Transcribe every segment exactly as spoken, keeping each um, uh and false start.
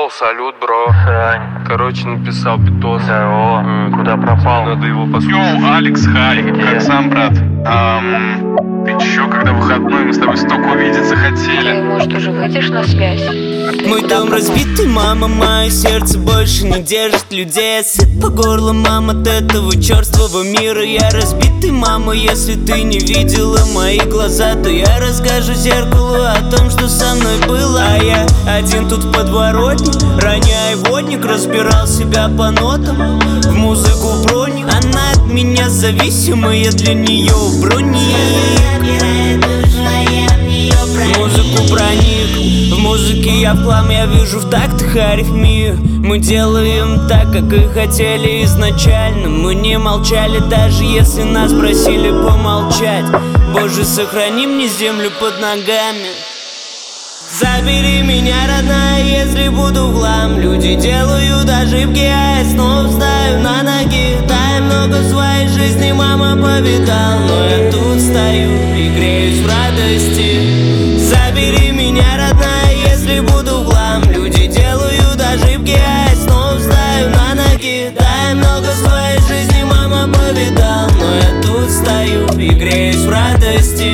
Йоу, салют, бро. Сань. Короче, написал Питос. Здорово. М, Куда пропал? Надо его послушать. Йоу, Алекс, хай, Где? как сам, брат? Ам, ты чё, когда выходной, мы с тобой столько увидеться Ты, хотели. может, уже выйдешь на связь? Мой дом разбитый, мама, мое сердце больше не держит людей. Я сыт по горло, мам, от этого черствого мира. Я разбитый, мама, если ты не видела мои глаза, то я расскажу зеркалу о том, что со мной было. А я один тут в подворотне, роняя водник, разбирал себя по нотам, в музыку броник. Она от меня зависима, я для нее броник. В музыку проник, в музыке я в хлам, я вижу в тактах арифмию. Мы делаем так, как и хотели изначально. Мы не молчали, даже если нас просили помолчать. Боже, сохрани мне землю под ногами. Забери меня, родная, если буду в хлам. Люди делают ошибки, а я снова встаю на ноги. Да, я много в своей жизни, мама, повидал, но я тут стою и греюсь в радости. Забери меня, родная, если буду в хлам. Люди делают ошибки, а я снова встаю на ноги. Да, я много в своей жизни, мама, повидал, но я тут стою и греюсь в радости.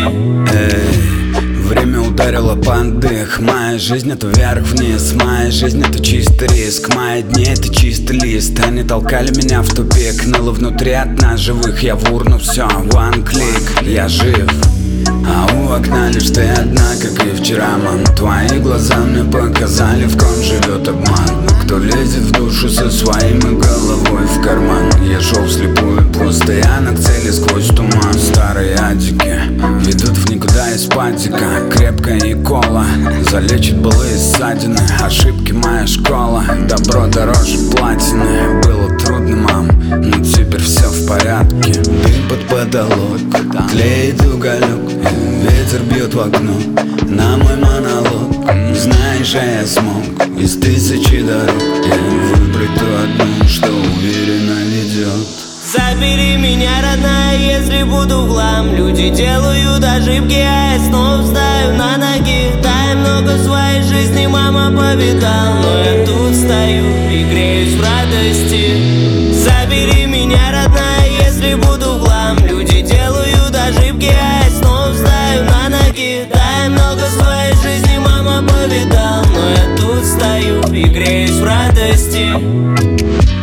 Время ударило под дых. Моя жизнь это вверх-вниз. Моя жизнь это чистый риск. Мои дни это чистый лист. Они толкали меня в тупик. Ныло внутри от нас живых. Я в урну, все, one click. Я жив, а у окна лишь ты одна, как и вчера, мам. Твои глаза мне показали, в ком живет обман. Но кто лезет в душу со своим и головой в карман? Я шел вслепую, постоянно к цели сквозь туман. Старые адики ведут в никуда из патика. Крепкая и кола залечит былые ссадины. Ошибки моя школа, добро дороже платины. Было трудно, мам, но теперь все в порядке. Дым под потолок, тлеет уголек, ветер бьет в окно на мой монолог. Знаешь, а я смог из тысячи дорог выбрать ту одну, что уверенно ведет. Забери меня, родная, если буду в хлам. Люди делают ошибки, а я снова встаю на ноги. Да, я много в своей жизни, мама, повидал, но я тут стою и греюсь в радости. Забери меня, родная, если буду в хлам. Люди делают ошибки, а я снова встаю на ноги. Да, я много в своей жизни, мама, повидал, но я тут стою и греюсь в радости.